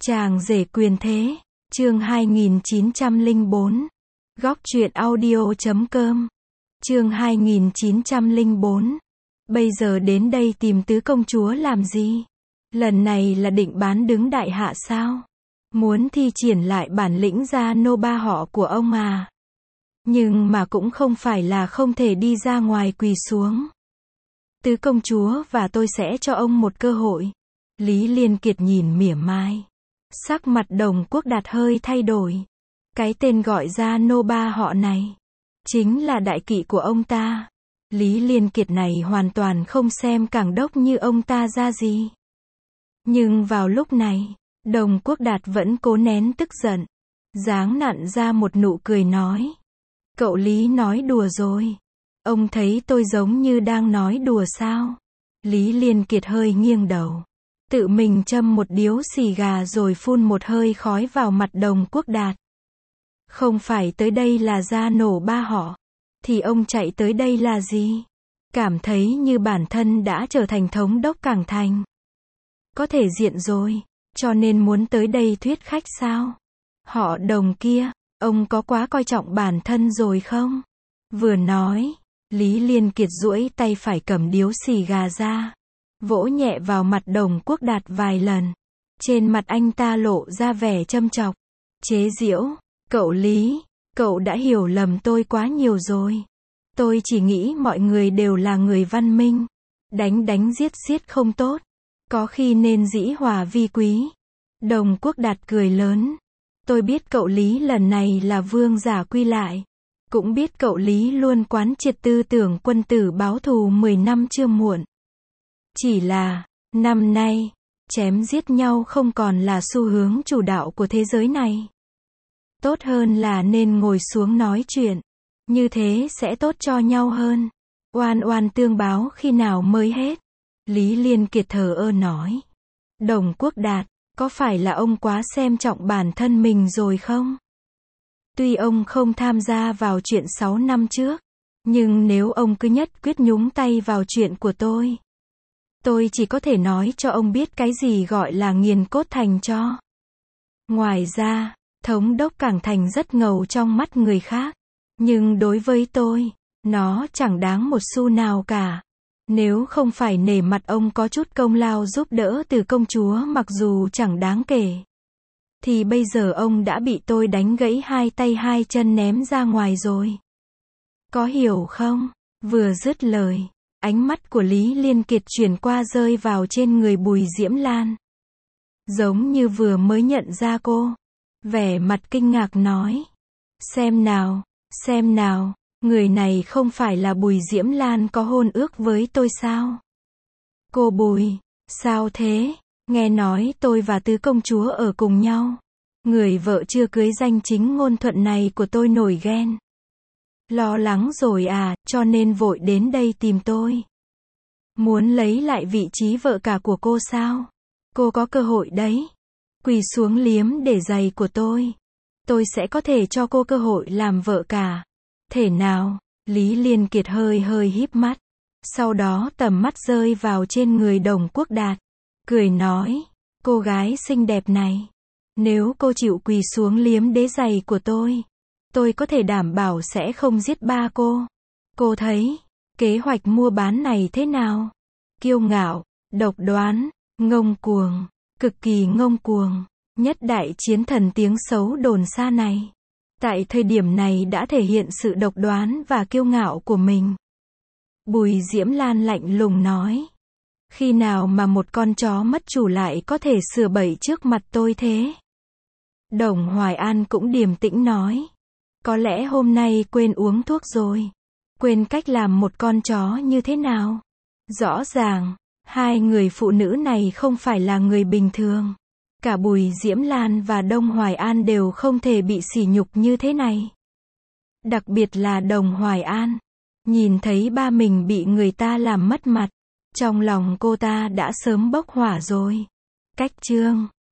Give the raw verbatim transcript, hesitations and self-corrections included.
Chàng rể quyền thế, chương hai nghìn chín trăm lẻ bốn. Góc truyện audio chấm com. Chương hai nghìn chín trăm lẻ bốn. Bây giờ đến đây tìm tứ công chúa làm gì? Lần này là định bán đứng đại hạ sao? Muốn thi triển lại bản lĩnh gia nô ba họ của ông à? Nhưng mà cũng không phải là không thể đi ra ngoài quỳ xuống. Tứ công chúa và tôi sẽ cho ông một cơ hội. Lý Liên Kiệt nhìn mỉa mai. Sắc mặt Đồng Quốc Đạt hơi thay đổi. Cái tên gọi ra nô ba họ này chính là đại kỵ của ông ta. Lý Liên Kiệt này hoàn toàn không xem Cảng Đốc như ông ta ra gì. Nhưng vào lúc này, Đồng Quốc Đạt vẫn cố nén tức giận, dáng nặn ra một nụ cười nói: Cậu Lý nói đùa rồi. Ông thấy tôi giống như đang nói đùa sao? Lý Liên Kiệt hơi nghiêng đầu, tự mình châm một điếu xì gà rồi phun một hơi khói vào mặt Đồng Quốc Đạt. Không phải tới đây là ra nổ ba họ, thì ông chạy tới đây là gì? Cảm thấy như bản thân đã trở thành thống đốc Cảng Thành. Có thể diện rồi, cho nên muốn tới đây thuyết khách sao? Họ Đồng kia, ông có quá coi trọng bản thân rồi không? Vừa nói, Lý Liên Kiệt duỗi tay phải cầm điếu xì gà ra, vỗ nhẹ vào mặt Đồng Quốc Đạt vài lần. Trên mặt anh ta lộ ra vẻ châm chọc, chế giễu: Cậu Lý, cậu đã hiểu lầm tôi quá nhiều rồi. Tôi chỉ nghĩ mọi người đều là người văn minh. Đánh đánh giết giết không tốt. Có khi nên dĩ hòa vi quý. Đồng Quốc Đạt cười lớn. Tôi biết cậu Lý lần này là vương giả quy lại. Cũng biết cậu Lý luôn quán triệt tư tưởng quân tử báo thù mười năm chưa muộn. Chỉ là, năm nay, chém giết nhau không còn là xu hướng chủ đạo của thế giới này. Tốt hơn là nên ngồi xuống nói chuyện. Như thế sẽ tốt cho nhau hơn. Oan oan tương báo khi nào mới hết? Lý Liên Kiệt thờ ơ nói. Đồng Quốc Đạt, có phải là ông quá xem trọng bản thân mình rồi không? Tuy ông không tham gia vào chuyện sáu năm trước, nhưng nếu ông cứ nhất quyết nhúng tay vào chuyện của tôi, tôi chỉ có thể nói cho ông biết cái gì gọi là nghiền cốt thành tro. Ngoài ra, thống đốc Cảng Thành rất ngầu trong mắt người khác, nhưng đối với tôi, nó chẳng đáng một xu nào cả. Nếu không phải nể mặt ông có chút công lao giúp đỡ từ công chúa mặc dù chẳng đáng kể, thì bây giờ ông đã bị tôi đánh gãy hai tay hai chân ném ra ngoài rồi. Có hiểu không? Vừa dứt lời, ánh mắt của Lý Liên Kiệt chuyển qua rơi vào trên người Bùi Diễm Lan. Giống như vừa mới nhận ra cô. Vẻ mặt kinh ngạc nói. Xem nào, xem nào, người này không phải là Bùi Diễm Lan có hôn ước với tôi sao? Cô Bùi, sao thế? Nghe nói tôi và tứ công chúa ở cùng nhau. Người vợ chưa cưới danh chính ngôn thuận này của tôi nổi ghen. Lo lắng rồi à, cho nên vội đến đây tìm tôi. Muốn lấy lại vị trí vợ cả của cô sao? Cô có cơ hội đấy. Quỳ xuống liếm để giày của tôi. Tôi sẽ có thể cho cô cơ hội làm vợ cả. Thể nào? Lý Liên Kiệt hơi hơi híp mắt. Sau đó tầm mắt rơi vào trên người Đồng Quốc Đạt. Cười nói, cô gái xinh đẹp này, nếu cô chịu quỳ xuống liếm đế giày của tôi, tôi có thể đảm bảo sẽ không giết ba cô. Cô thấy, kế hoạch mua bán này thế nào? Kiêu ngạo, độc đoán, ngông cuồng, cực kỳ ngông cuồng. Nhất đại chiến thần tiếng xấu đồn xa này, tại thời điểm này đã thể hiện sự độc đoán và kiêu ngạo của mình. Bùi Diễm Lan lạnh lùng nói. Khi nào mà một con chó mất chủ lại có thể sửa bậy trước mặt tôi thế? Đồng Hoài An cũng điềm tĩnh nói. Có lẽ hôm nay quên uống thuốc rồi. Quên cách làm một con chó như thế nào? Rõ ràng, hai người phụ nữ này không phải là người bình thường. Cả Bùi Diễm Lan và Đông Hoài An đều không thể bị sỉ nhục như thế này. Đặc biệt là Đồng Hoài An. Nhìn thấy ba mình bị người ta làm mất mặt, trong lòng cô ta đã sớm bốc hỏa rồi. Cách chương